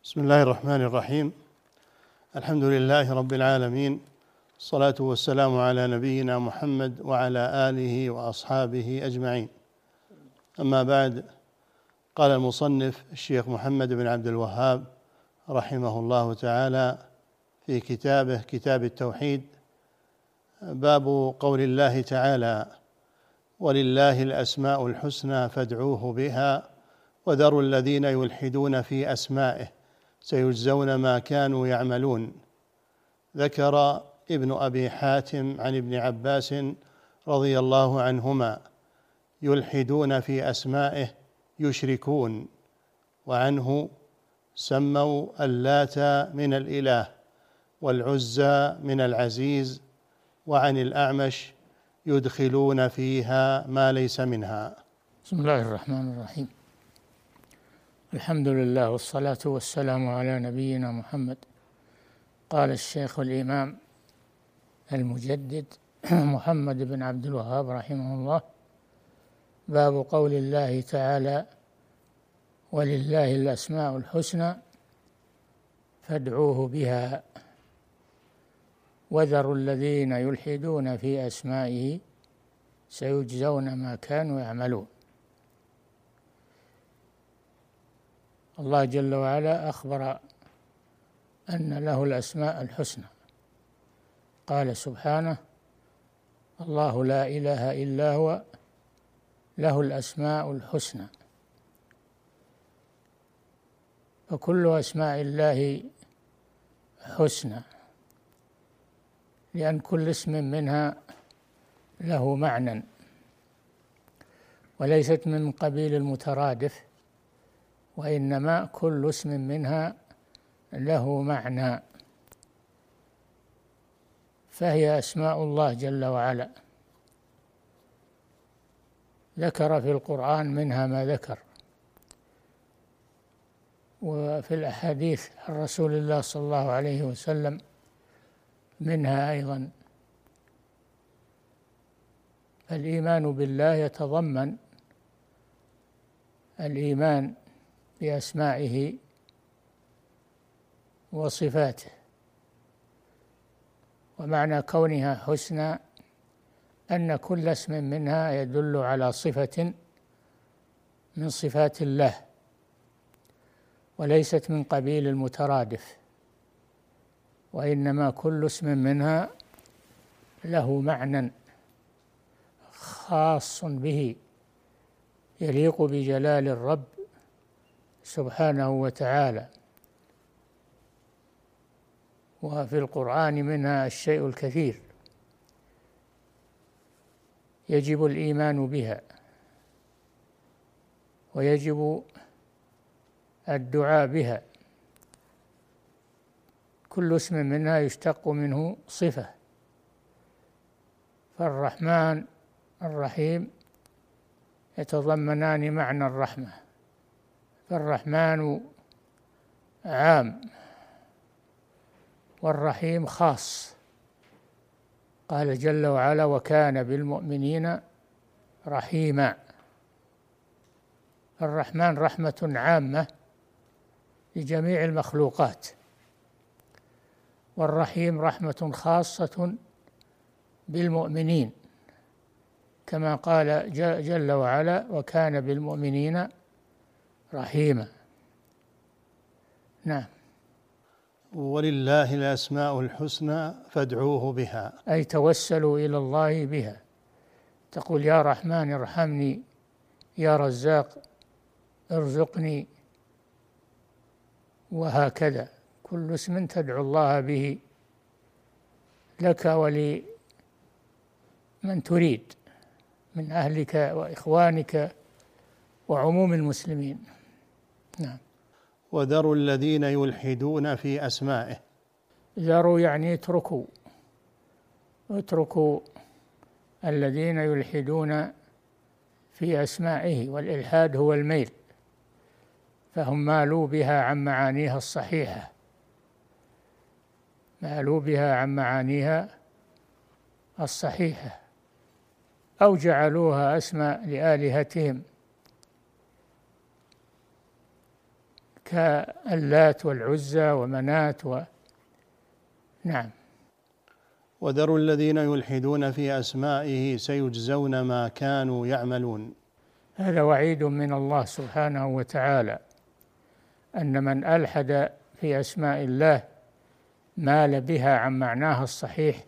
بسم الله الرحمن الرحيم. الحمد لله رب العالمين، الصلاة والسلام على نبينا محمد وعلى آله وأصحابه أجمعين. أما بعد، قال المصنف الشيخ محمد بن عبد الوهاب رحمه الله تعالى في كتابه كتاب التوحيد: باب قول الله تعالى: ولله الأسماء الحسنى فادعوه بها وذروا الذين يلحدون في أسمائه سيجزون ما كانوا يعملون. ذكر ابن أبي حاتم عن ابن عباس رضي الله عنهما: يلحدون في أسمائه يشركون. وعنه: سموا اللات من الإله والعزى من العزيز. وعن الأعمش: يدخلون فيها ما ليس منها. بسم الله الرحمن الرحيم. الحمد لله والصلاة والسلام على نبينا محمد. قال الشيخ الإمام المجدد محمد بن عبد الوهاب رحمه الله: باب قول الله تعالى: ولله الأسماء الحسنى فادعوه بها وذروا الذين يلحدون في أسمائه سيجزون ما كانوا يعملون. الله جل وعلا أخبر أن له الأسماء الحسنى، قال سبحانه: الله لا إله إلا هو له الأسماء الحسنى. فكل أسماء الله حسنى، لأن كل اسم منها له معنى، وليست من قبيل المترادف، وإنما كل اسم منها له معنى، فهي أسماء الله جل وعلا. ذكر في القرآن منها ما ذكر، وفي الأحاديث عن رسول الله صلى الله عليه وسلم منها أيضا. الإيمان بالله يتضمن الإيمان بأسمائه وصفاته، ومعنى كونها حسنى أن كل اسم منها يدل على صفة من صفات الله، وليست من قبيل المترادف، وإنما كل اسم منها له معنى خاص به يليق بجلال الرب سبحانه وتعالى. وفي القرآن منها الشيء الكثير يجب الإيمان بها، ويجب الدعاء بها. كل اسم منها يشتق منه صفة، فالرحمن الرحيم يتضمنان معنى الرحمة، فالرحمن عام والرحيم خاص. قال جل وعلا: وكان بالمؤمنين رحيما. الرحمن رحمة عامة لجميع المخلوقات، والرحيم رحمة خاصة بالمؤمنين، كما قال جل وعلا: وكان بالمؤمنين رحيما. نعم. ولله الأسماء الحسنى فادعوه بها، أي توسلوا إلى الله بها. تقول: يا رحمن ارحمني، يا رزاق ارزقني، وهكذا كل اسم تدعو الله به لك ولمن تريد من أهلك وإخوانك وعموم المسلمين. نعم. وذروا الذين يلحدون في أسمائه. ذروا يعني اتركوا الذين يلحدون في أسمائه، والإلحاد هو الميل، فهم مالوا بها عن معانيها الصحيحة، مالوا بها عن معانيها الصحيحة، أو جعلوها أسماء لآلهتهم كاللات والعزى ومنات نعم. وذروا الذين يلحدون في أسمائه سيجزون ما كانوا يعملون. هذا وعيد من الله سبحانه وتعالى أن من ألحد في أسماء الله مال بها عن معناها الصحيح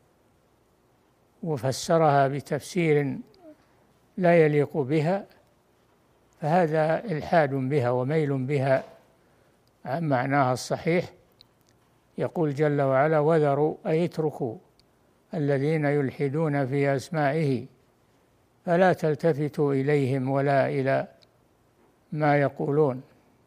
وفسرها بتفسير لا يليق بها، فهذا إلحاد بها وميل بها عن معناها الصحيح. يقول جل وعلا: وذروا أي اتركوا الذين يلحدون في أسمائه فلا تلتفتوا إليهم ولا إلى ما يقولون.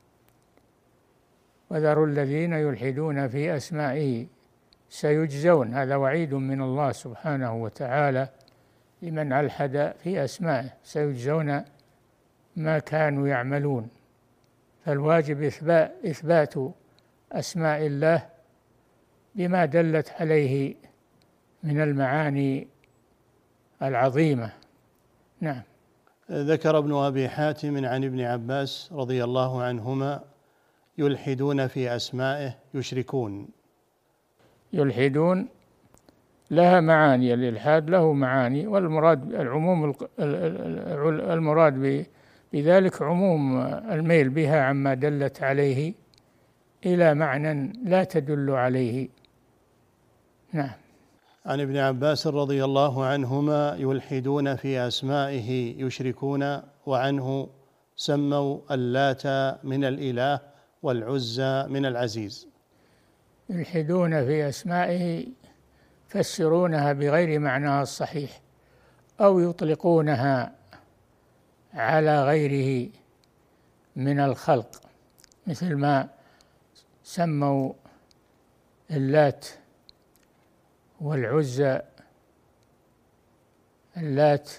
وذروا الذين يلحدون في أسمائه سيجزون، هذا وعيد من الله سبحانه وتعالى لمن ألحد في أسمائه، سيجزون ما كانوا يعملون. فالواجب إثبات أسماء الله بما دلت عليه من المعاني العظيمة. نعم. ذكر ابن أبي حاتم عن ابن عباس رضي الله عنهما: يلحدون في أسمائه يشركون. يلحدون لها معاني، الإلحاد له معاني، والمراد العموم، المراد بذلك عموم الميل بها عما دلت عليه إلى معنى لا تدل عليه. نعم. عن ابن عباس رضي الله عنهما: يلحدون في أسمائه يشركون، وعنه سموا اللات من الإله والعزى من العزيز. يلحدون في أسمائه يفسرونها بغير معناها الصحيح أو يطلقونها على غيره من الخلق، مثل ما سموا اللات والعزى، اللات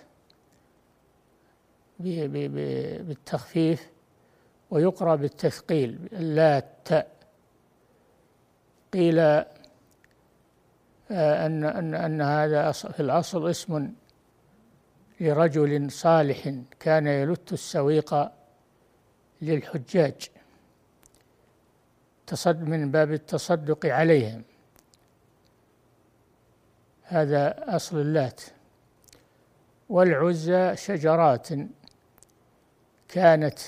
بالتخفيف ويقرأ بالتثقيل، اللات. قيل أن هذا في الأصل اسم لرجل صالح كان يلت السويق للحجاج من باب التصدق عليهم، هذا أصل اللات. والعزى شجرات كانت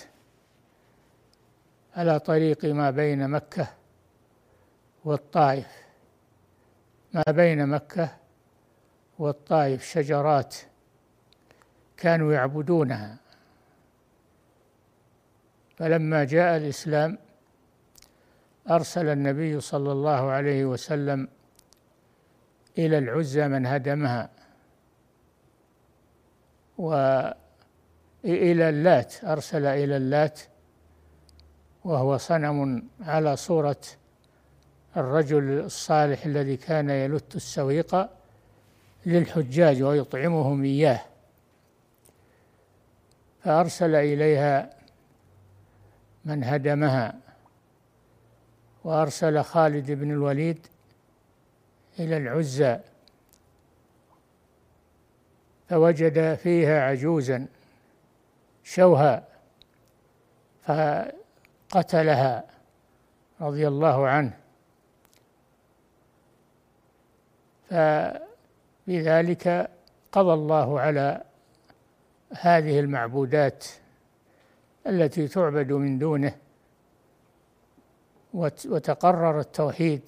على طريق ما بين مكة والطائف، ما بين مكة والطائف شجرات كانوا يعبدونها، فلما جاء الإسلام أرسل النبي صلى الله عليه وسلم إلى العزى من هدمها، وإلى اللات أرسل إلى اللات، وهو صنم على صورة الرجل الصالح الذي كان يلت السويق للحجاج ويطعمهم إياه، فأرسل إليها من هدمها، وأرسل خالد بن الوليد إلى العزى فوجد فيها عجوزا شوها فقتلها رضي الله عنه. فبذلك قضى الله على هذه المعبودات التي تعبد من دونه، وتقرر التوحيد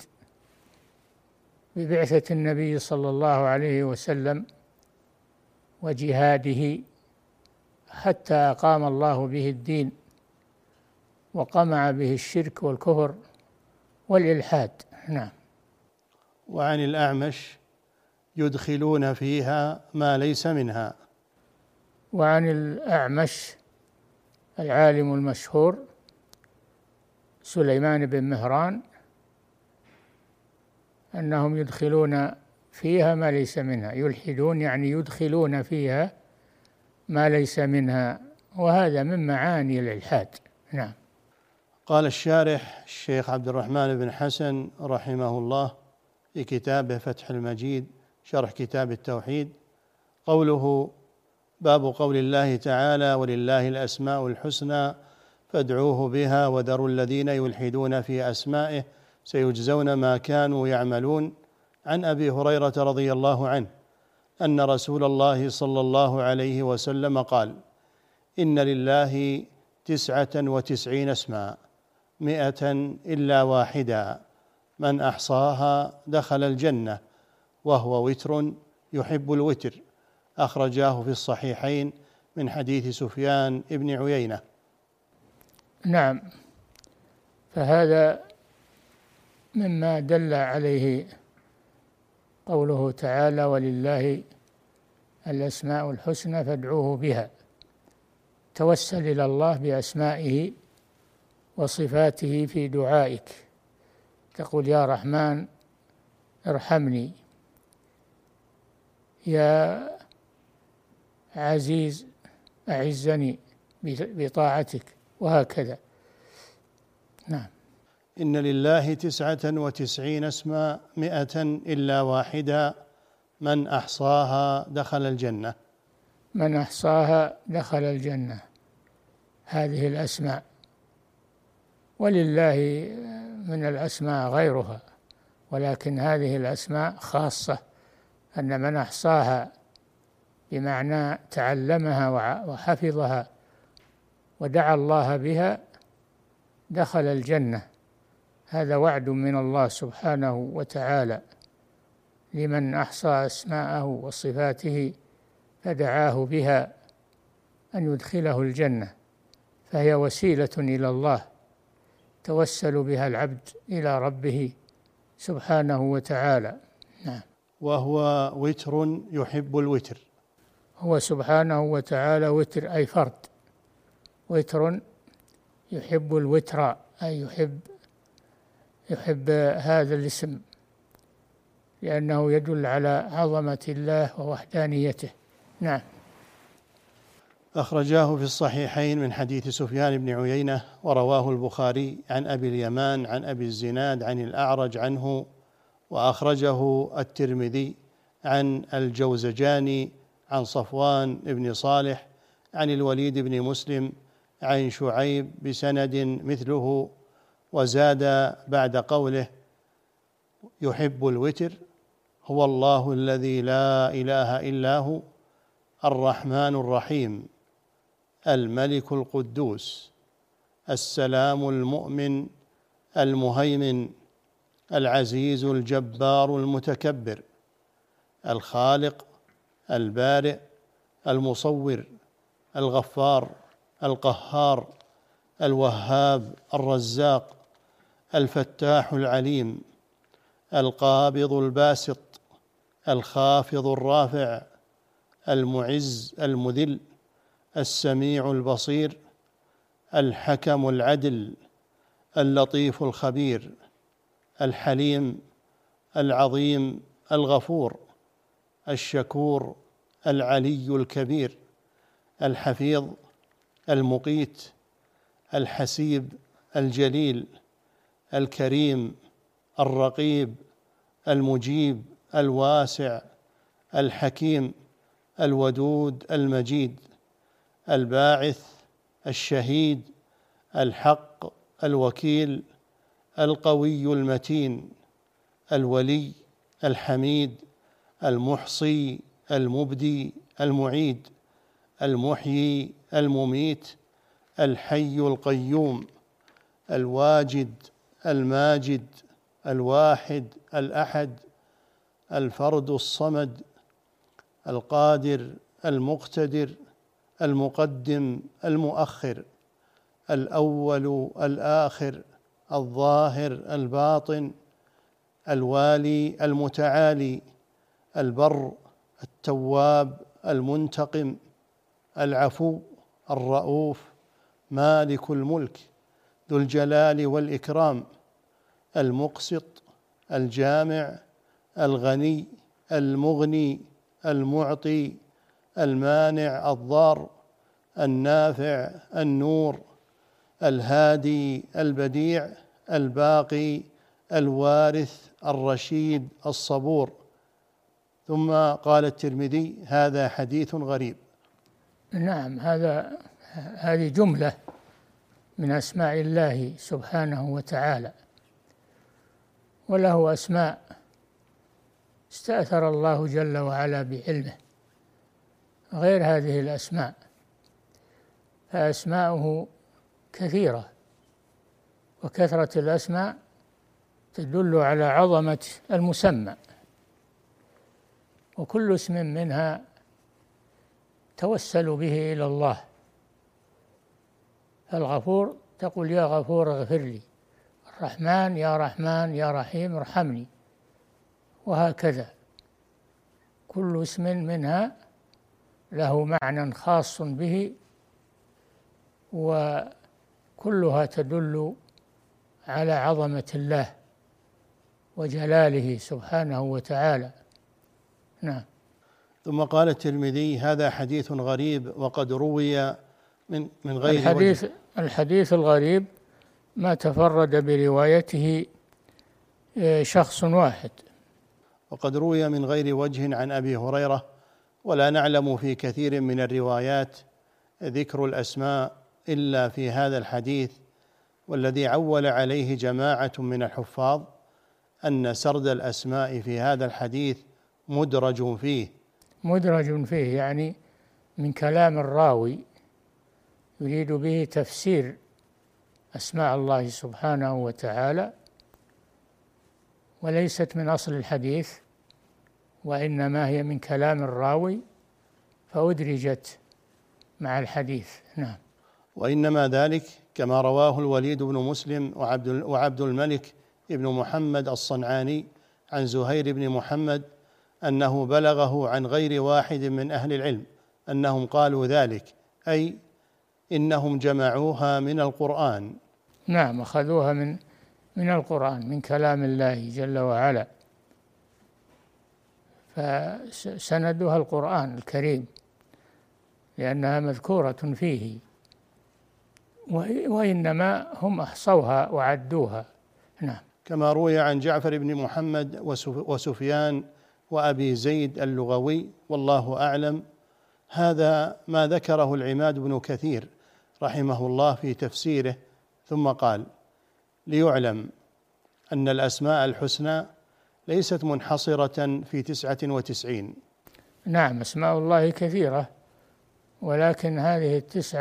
ببعثة النبي صلى الله عليه وسلم وجهاده، حتى أقام الله به الدين وقمع به الشرك والكفر والإلحاد. نعم. وعن الأعمش: يدخلون فيها ما ليس منها. وعن الأعمش العالم المشهور سليمان بن مهران أنهم يدخلون فيها ما ليس منها، يلحدون يعني يدخلون فيها ما ليس منها، وهذا من معاني الإلحاد. نعم. قال الشارح الشيخ عبد الرحمن بن حسن رحمه الله في كتابه فتح المجيد شرح كتاب التوحيد: قوله: باب قول الله تعالى: ولله الأسماء الحسنى فادعوه بها وذروا الذين يلحدون في أسمائه سيجزون ما كانوا يعملون. عن أبي هريرة رضي الله عنه أن رسول الله صلى الله عليه وسلم قال: إن لله 99 اسما 100 إلا واحدا من أحصاها دخل الجنة وهو وتر يحب الوتر. أخرجاه في الصحيحين من حديث سفيان بن عيينة. نعم، فهذا مما دل عليه قوله تعالى: ولله الأسماء الحسنى فادعوه بها. توسل إلى الله بأسمائه وصفاته في دعائك، تقول: يا رحمن ارحمني، يا عزيز أعزني بطاعتك، وهكذا. نعم. إن لله 99 اسما 100 إلا واحدا من أحصاها دخل الجنة. من أحصاها دخل الجنة، هذه الأسماء. ولله من الأسماء غيرها، ولكن هذه الأسماء خاصة، أن من أحصاها بمعنى تعلمها وحفظها ودعا الله بها دخل الجنة. هذا وعد من الله سبحانه وتعالى لمن أحصى أسماءه وصفاته فدعاه بها أن يدخله الجنة، فهي وسيلة إلى الله توسل بها العبد إلى ربه سبحانه وتعالى. نعم. وهو وتر يحب الوتر. هو سبحانه وتعالى وتر أي فرد، وتر يحب الوتر أي يحب هذا الاسم، لأنه يدل على عظمة الله ووحدانيته. نعم. أخرجاه في الصحيحين من حديث سفيان بن عيينة، ورواه البخاري عن أبي اليمان عن أبي الزناد عن الأعرج عنه، وأخرجه الترمذي عن الجوزجاني عن صفوان بن صالح عن الوليد بن مسلم عن شعيب بسند مثله، وزاد بعد قوله: يحب الوتر هو الله الذي لا إله إلا هو الرحمن الرحيم الملك القدوس السلام المؤمن المهيمن العزيز الجبار المتكبر الخالق البارئ المصور الغفار القهار الوهاب الرزاق الفتاح العليم القابض الباسط الخافض الرافع المعز المذل السميع البصير الحكم العدل اللطيف الخبير الحليم العظيم الغفور الشكور العلي الكبير الحفيظ المقيت الحسيب الجليل الكريم الرقيب المجيب الواسع الحكيم الودود المجيد الباعث الشهيد الحق الوكيل القوي المتين الولي الحميد المحصي المبدي المعيد المحيي المميت الحي القيوم الواجد الماجد الواحد الأحد الفرد الصمد القادر المقتدر المقدم المؤخر الأول الآخر الظاهر الباطن الوالي المتعالي البر التواب المنتقم العفو الرؤوف مالك الملك ذو الجلال والإكرام المقسط الجامع الغني المغني المعطي المانع الضار النافع النور الهادي البديع الباقي الوارث الرشيد الصبور. ثم قال الترمذي: هذا حديث غريب. نعم، هذه جملة من أسماء الله سبحانه وتعالى، وله أسماء استأثر الله جل وعلا بعلمه غير هذه الأسماء، فأسماؤه كثيرة، وكثرة الأسماء تدل على عظمة المسمى، وكل اسم منها توسل به إلى الله. الغفور تقول يا غفور اغفر لي، الرحمن يا رحمن يا رحيم ارحمني، وهكذا كل اسم منها له معنى خاص به، وكلها تدل على عظمة الله وجلاله سبحانه وتعالى. نعم. ثم قال الترمذي: هذا حديث غريب وقد روي من غير وجه. الحديث الغريب ما تفرد بروايته شخص واحد، وقد روي من غير وجه عن أبي هريرة، ولا نعلم في كثير من الروايات ذكر الأسماء إلا في هذا الحديث، والذي عول عليه جماعة من الحفاظ أن سرد الأسماء في هذا الحديث مدرج فيه، يعني من كلام الراوي، يريد به تفسير أسماء الله سبحانه وتعالى، وليست من أصل الحديث، وإنما هي من كلام الراوي فأدرجت مع الحديث. نعم. وإنما ذلك كما رواه الوليد بن مسلم وعبد الملك ابن محمد الصنعاني عن زهير بن محمد أنه بلغه عن غير واحد من أهل العلم أنهم قالوا ذلك، أي إنهم جمعوها من القرآن. نعم، أخذوها من القرآن، من كلام الله جل وعلا، فسندها القرآن الكريم لأنها مذكورة فيه، وإنما هم أحصوها وعدوها. نعم. كما روي عن جعفر بن محمد وسفيان وأبي زيد اللغوي، والله أعلم. هذا ما ذكره العماد بن كثير رحمه الله في تفسيره، ثم قال: ليعلم أن الأسماء الحسنى ليست منحصرة في 99. نعم، أسماء الله كثيرة، ولكن هذه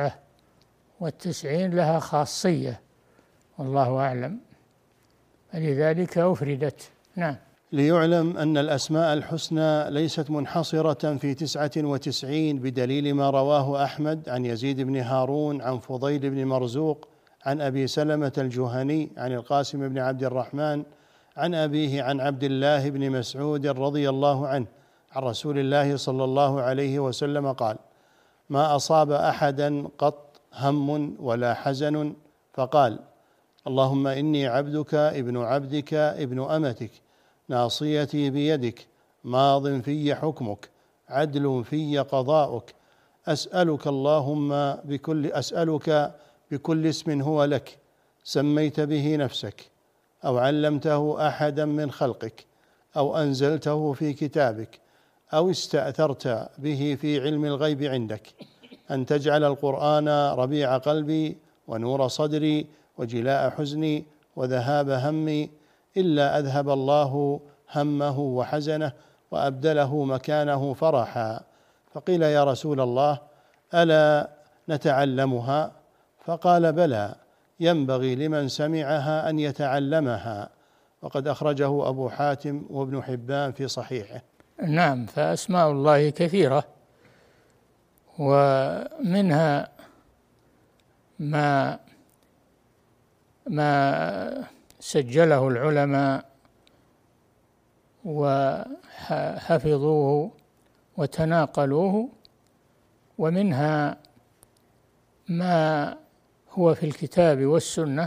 99 لها خاصية، والله أعلم، فلذلك أفردت. نعم. ليعلم أن الأسماء الحسنى ليست منحصرة في 99 بدليل ما رواه أحمد عن يزيد بن هارون عن فضيل بن مرزوق عن أبي سلمة الجهني عن القاسم بن عبد الرحمن عن أبيه عن عبد الله بن مسعود رضي الله عنه عن رسول الله صلى الله عليه وسلم قال: ما أصاب أحدا قط هم ولا حزن فقال: اللهم إني عبدك ابن عبدك ابن أمتك، ناصيتي بيدك، ماض في حكمك، عدل في قضاؤك، أسألك بكل اسم هو لك، سميت به نفسك أو علمته أحدا من خلقك أو أنزلته في كتابك أو استأثرت به في علم الغيب عندك، أن تجعل القرآن ربيع قلبي ونور صدري وجلاء حزني وذهاب همي، إلا أذهب الله همه وحزنه وأبدله مكانه فرحا. فقيل: يا رسول الله، ألا نتعلمها؟ فقال: بلى، ينبغي لمن سمعها أن يتعلمها. وقد أخرجه أبو حاتم وابن حبان في صحيحه. نعم، فأسماء الله كثيرة، ومنها ما سجله العلماء وحفظوه وتناقلوه، ومنها ما هو في الكتاب والسنة،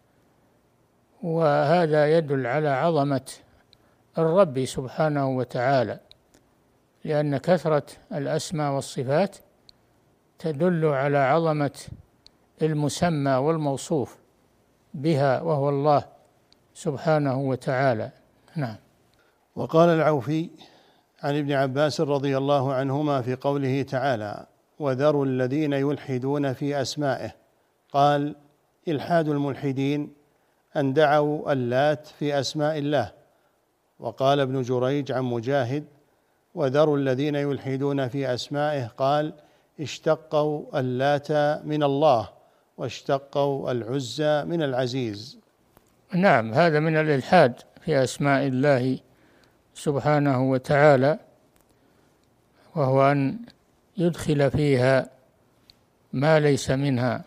وهذا يدل على عظمة الرب سبحانه وتعالى، لأن كثرة الأسماء والصفات تدل على عظمة المسمى والموصوف بها، وهو الله سبحانه وتعالى. نعم. وقال العوفي عن ابن عباس رضي الله عنهما في قوله تعالى: وذروا الذين يلحدون في أسمائه، قال: إلحاد الملحدين أن دعوا اللات في أسماء الله. وقال ابن جريج عن مجاهد: وذروا الذين يلحدون في أسمائه، قال: اشتقوا اللات من الله واشتقوا العزى من العزيز. نعم، هذا من الإلحاد في أسماء الله سبحانه وتعالى، وهو أن يدخل فيها ما ليس منها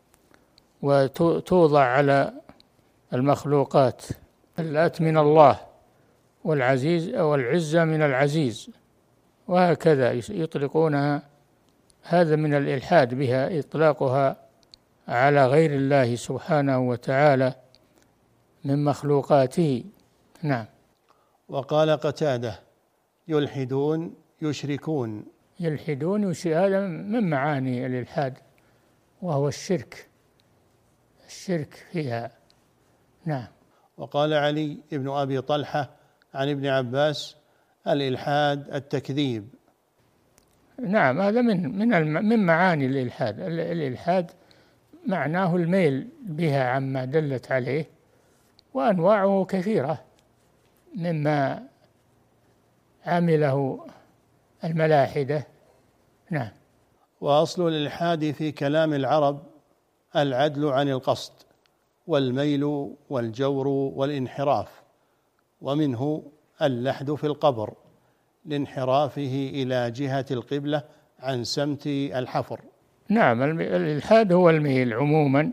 وتوضع على المخلوقات. اللات من الله والعزيز أو العزة من العزيز، وهكذا يطلقونها. هذا من الإلحاد بها، إطلاقها على غير الله سبحانه وتعالى من مخلوقاته. نعم. وقال قتادة: يلحدون يشركون. يلحدون هذا من معاني الإلحاد، وهو الشرك فيها. نعم. وقال علي بن أبي طلحة عن ابن عباس: الإلحاد التكذيب. نعم، هذا من معاني الإلحاد. الإلحاد معناه الميل بها عما دلت عليه، وأنواعه كثيرة مما عمله الملاحدة. نعم. وأصل الإلحاد في كلام العرب العدل عن القصد والميل والجور والانحراف، ومنه اللحد في القبر لانحرافه إلى جهة القبلة عن سمت الحفر. نعم، الإلحاد هو الميل عموما،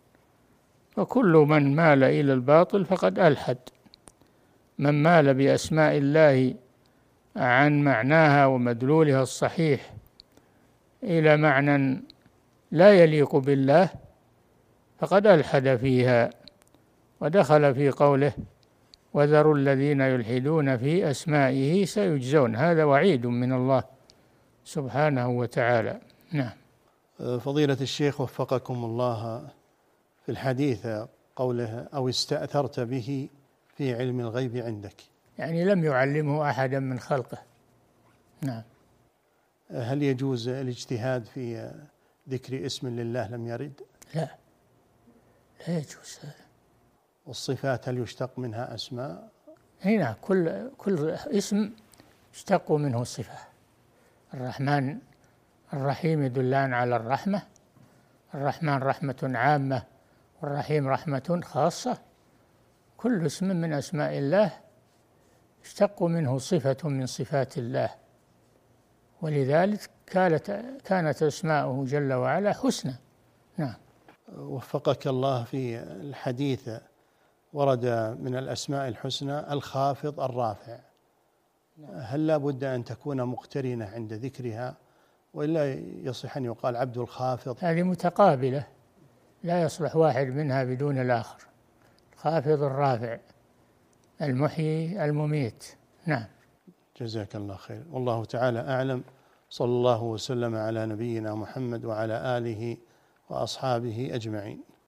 وكل من مال إلى الباطل فقد ألحد. من مال بأسماء الله عن معناها ومدلولها الصحيح إلى معنى لا يليق بالله فقد ألحد فيها، ودخل في قوله: وذروا الذين يلحدون في أسمائه سيجزون. هذا وعيد من الله سبحانه وتعالى. نعم. فضيلة الشيخ وفقكم الله، في الحديث قوله: أو استأثرت به في علم الغيب عندك، يعني لم يعلمه أحدا من خلقه. نعم. هل يجوز الاجتهاد في ذكر اسم لله لم يرد؟ لا يجوز. والصفات هل يشتق منها أسماء؟ هنا كل اسم يشتق منه صفة. الرحمن الرحيم يدلان على الرحمة. الرحمن رحمة عامة، والرحيم رحمة خاصة. كل اسم من أسماء الله يشتق منه صفة من صفات الله، ولذلك كانت أسماؤه جل وعلا حسنى. نعم. وفقك الله، في الحديث ورد من الأسماء الحسنى الخافض الرافع، هل لا بد أن تكون مقترنة عند ذكرها، وإلا يصح أن يقال عبد الخافض؟ هذه متقابلة، لا يصلح واحد منها بدون الآخر. الخافض الرافع، المحيي المميت. نعم. جزاك الله خير، والله تعالى أعلم. صلى الله وسلم على نبينا محمد وعلى آله وأصحابه أجمعين.